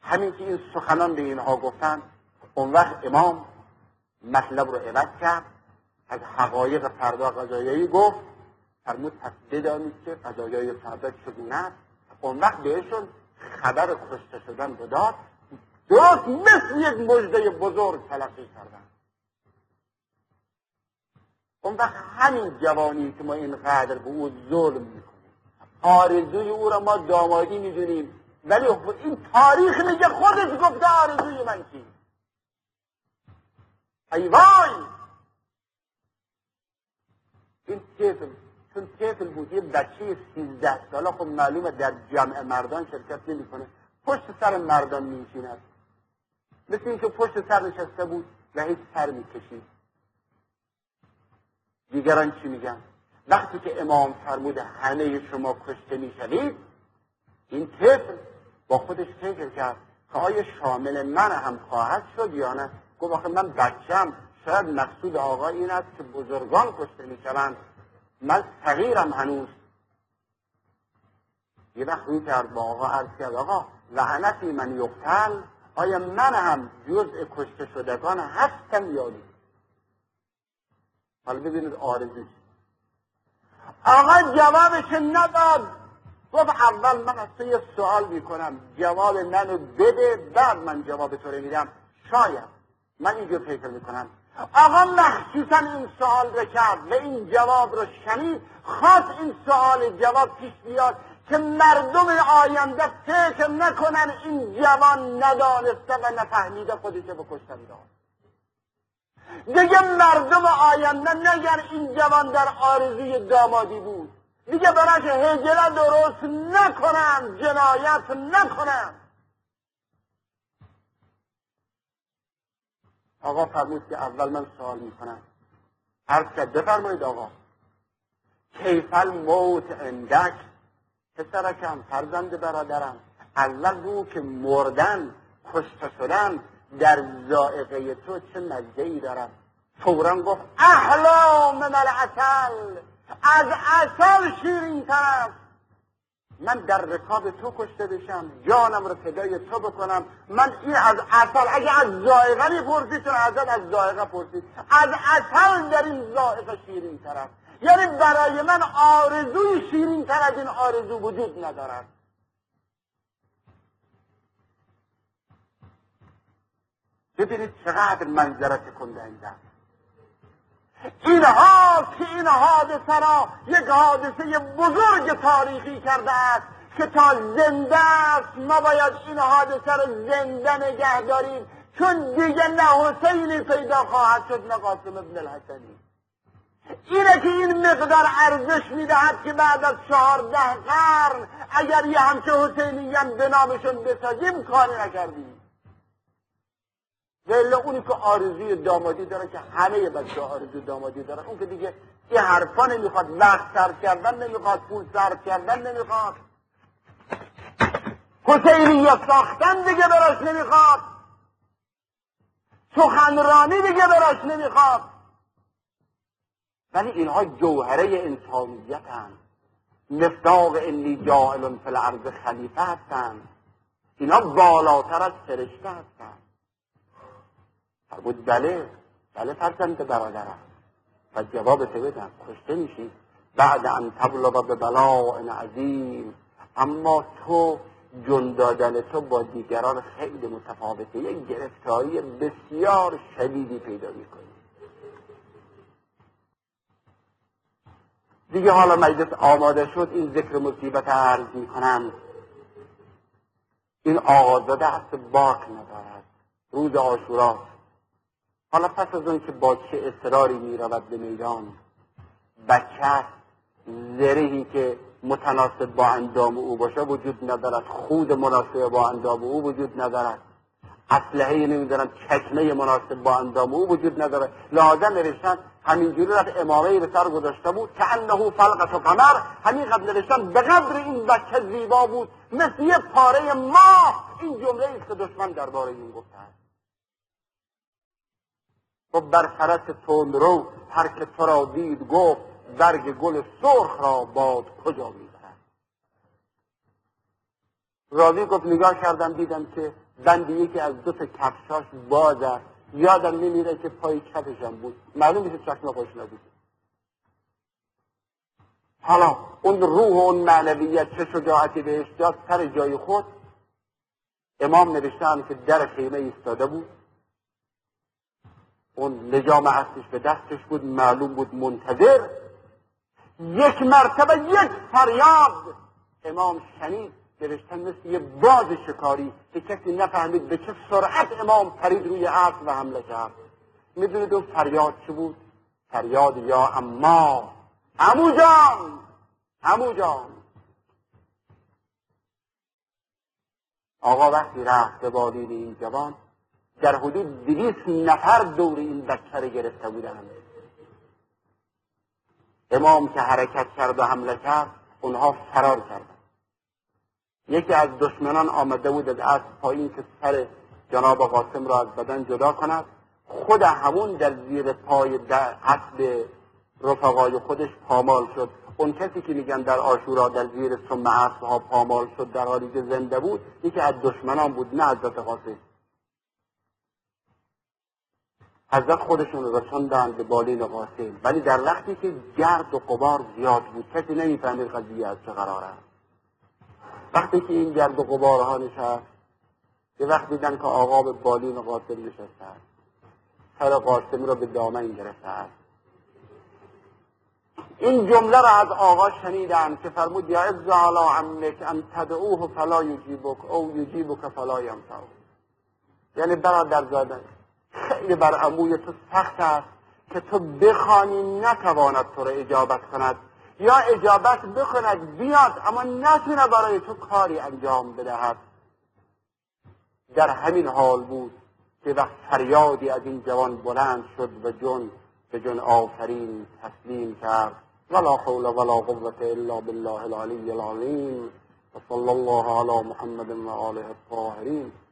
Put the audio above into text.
همین که این سخنان به اینها گفتن، اون وقت امام مطلب رو عوض کرد، از حقایق فردا قضایایی گفت، فرمود پس بدانید که قضایای فردا چگونه است. اون وقت بهشون خبر کشته شدن رو داد، درست مثل یک مژده بزرگ تلقی کردن. اون وقت همین جوانی که ما اینقدر به او ظلم میکنیم، آرزوی او را ما دامادی میدونیم، ولی این تاریخ میگه خودش گفته آرزوی من چی. ای وای، این چون طفل بود، یه بچه 13 ساله، خب معلومه در جمع مردان شرکت نمیکنه، پشت سر مردان میشیند، مثل این که پشت سر نشسته بود و هیچ سر میکشید. دیگران چی میگن؟ وقتی که امام فرموده همه شما کشته میشوید، این طفل با خودش فکر کرد که آیا شامل من هم خواهد شد یا نه؟ گفت آخه من بچم، شاید مقصود آقا این است که بزرگان کشته میشوند، من صغیرم هنوز. یه وقت روی کرد با آقا، عرض کرد آقا لعنتی من یقتل، آیا من هم جزء کشته شدگان هستم یا نه؟ حالا ببینید آرزوش. آقا جوابش نداد، گفت اول من از تو یه سوال میکنم، جواب منو بده، بعد من جواب تو رو میدم. شاید من اینجور فکر میکنم. آقا مخصوصا این سوال رو کرد و این جواب رو شنید، خواست این سوال جواب پیش بیاد که مردم آینده فکر نکنن این جوان ندانسته و نفهمیده خودش به کشتن داد. دیگه مردم آینده نگر این جوان در آرزوی دامادی بود، دیگه براش هجله درست نکنن، جنایت نکنن. آقا فرمود که اول من سوال میکنم. عرض کرد بفرمایید آقا. کیف الموت عندک؟ پسرکم، فرزند برادرم، اول رو که مردن، کشته شدن در ذائقه تو چه مزه‌ای دارد؟ فوراً گفت احلا من العسل، از عسل شیرین تر است. من در رکاب تو کشته بشم، جانم رو فدای تو بکنم، من این از عسل، اگه از ذائقه میپرسید، چون حضرت از ذائقه پرسید، از عسل در این ذائقه شیرین تر است. یعنی برای من آرزوی شیرین تر از این آرزو وجود ندارد. ببینید چقدر منظره تکنده این دست. اینها که این حادثه را یک حادثه بزرگ تاریخی کرده است که تا زنده است ما باید این حادثه را زنده نگه داریم، چون دیگه نه حسینی پیدا خواهد شد نه قاسم ابن الحسنی. اینه که این مقدار ارزش میدهد که بعد از 14 قرن اگر یه همچه حسینیان به نامشون بسازیم کاری نکردیم. ولی اونی که آرزوی دامادی داره که همه بچه آرزوی دامادی داره، اون که دیگه این حرفا نمیخواد، وقت صرف کردن نمیخواد، پول صرف کردن نمیخواد، حسینیت ساختن دیگه براش نمیخواد، سخنرانی دیگه براش نمیخواد. ولی اینها جوهره انسانیت هستند، مصداق انی جاعل فی الارض خلیفه هستند، اینا بالاتر از فرشته هستند. فرمود بله فرزند برادرم. و جواب تو بدم، کشته میشی بعد ان تبلغ به بلاء عظیم، اما تو جون دادن تو با دیگران خیلی متفاوته، یک گرفتاری بسیار شدیدی پیدا میکنی. دیگه حالا مجلس آماده شد، این ذکر مصیبت عرض میکنم. این آقازاده هست باک ندارد، روز عاشورا. حالا پس از اون که با چه اصراری می رود به میدان، بچه زرهی که متناسب با اندام او باشه وجود ندارد، خود مناسب با اندام او وجود ندارد، اسلحه نمیدارن چکمه مناسب با اندام او وجود نداره. لازم نوشتن همینجوری رفت امامه به سر گذاشته بود که انه فلقة قمر، همین قبل نوشتن به قدر این بچه زیبا بود مثل یه پاره ماه. این جمله است که دشمن درباره این گفته است. و بر فرس تندرو هر که تو را دید گفت، برگ گل سرخ را باد کجا میبرد. راوی گفت نگاه کردم دیدم که بند یکی از دو تا کفشاش باز است. یادم نمیره که پای چپشم بود، معلوم میشه چشم خوش نبود. حالا اون روح و اون معنویت چه شجاعتی بهش داد. سر جای خود امام نوشتن که در خیمه ایستاده بود، اون لجام اصلش به دستش بود، معلوم بود منتظر. یک مرتبه یک فریاد امام شنید، نوشتن مثل یه باز شکاری که کسی نفهمید به چه سرعت امام پرید روی اسب و حمله کرد. میدونید اون فریاد چه بود؟ فریاد یا اما، عمو جان، عمو جان. آقا وقتی رفت به بالین این جوان، در حدود 200 نفر دور این بچه رو گرفته بودند. امام که حرکت کرد و حمله کرد، اونها فرار کردند. یکی از دشمنان آمده بود از اسب پایین که سر جناب قاسم را از بدن جدا کند. خود همون در زیر پای اسب رفقای خودش پامال شد. اون کسی که میگن در عاشورا در زیر سم اسبها پامال شد در حالی که زنده بود، یکی از دشمنان بود، نه حضرت قاسم. حضرت خودشون رسوندن به بالین قاسم، ولی در وقتی که گرد و غبار زیاد بود کسی نمیفهمید قضیه از چه قراره. وقتی که این گرد و غبارها نشست، یه وقت دیدن که آقا به بالین قاسم نشسته است، سر قاسم را به دامن گرفته است. این جمله را از آقا شنیدن که فرمود یا عز علی عمک ان تدعوه فلا یجیبک او یجیبک فلا ینفعک. یعنی برادر زاده، خیلی بر عموی تو سخت است که تو بخوانی نتواند تو را اجابت کند، یا اجابت بکند بیاد اما نتونه برای تو کاری انجام بدهد. در همین حال بود که وقت فریادی از این جوان بلند شد و جون به جون آفرین تسلیم کرد. ولا حول ولا قوة الا بالله العلی العظیم. و صلی الله علی محمد و آله الطاهرین.